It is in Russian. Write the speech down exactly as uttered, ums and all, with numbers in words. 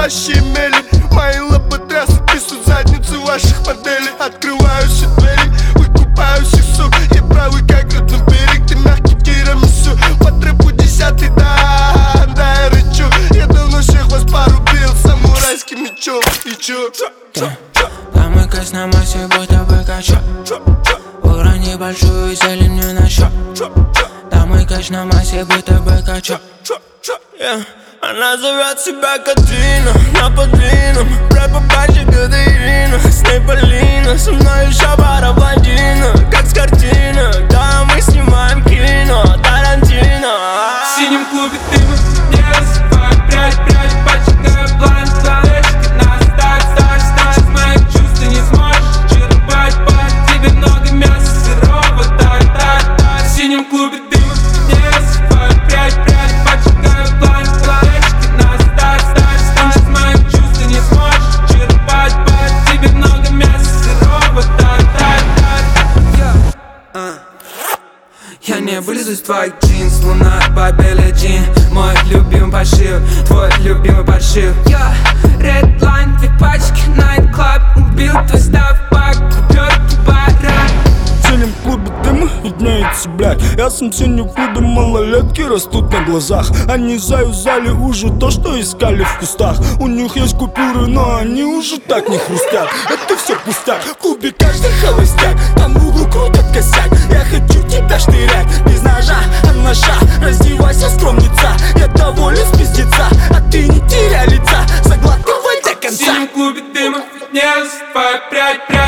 настоящие мели. Мои лоботрясы пишут задницу ваших моделей. Открываю все двери, выкупаю сексу. Я правый как родной берег, ты мягкий тирамису. По трэпу десятый, да, да, я рычу. Я давно всех вас порубил самурайским мечом. И чё? Помыкай на массе, будто бы качок. Урони большую зелень мне на счет. Домыкай на массе, будто бы качок. Yeah. Она зовет себя Катрина, на подвинном рэп побачи Катерина, с ней Полина, со мной еще пара блондина, как с картинок, да мы снимаем кино, Тарантино. В синем клубе дыма не рассыпает прядь, прядь, поджигаю блайнд, флешки на старт, старт, старт. Моих чувств ты не сможешь черпать, пать, тебе много мяса сырого, так, так, так. В синем клубе дыма не рассыпает прядь, прядь, поджигаю блайнд, флешки на старт, старт, старт. Моих чувств ты не сможешь черпать, пать, тебе много мяса сырого, так, так, так. Я не вылезу из твоих джинс, луна по белый джин. Мой любимый подшив, твой любимый подшив. Я редлайн, две пачки, Night Club. Убил твой став, пак, купер, бара. В синем клубе дыма виднеется, блядь. Я сам синим клубе, малолетки растут на глазах. Они заюзали уже то, что искали в кустах. У них есть купюры, но они уже так не хрустят. Это все пустяк, в клубе каждый холостяк. Там в углу крутят косяк. Я хочу тебя штырять, без ножа, а ножа. Раздевайся, скромница, я доволен с пиздеца. А ты не теряй лица, заглатывай до В конца. синем клубе дыма не рассыпает прядь, прядь.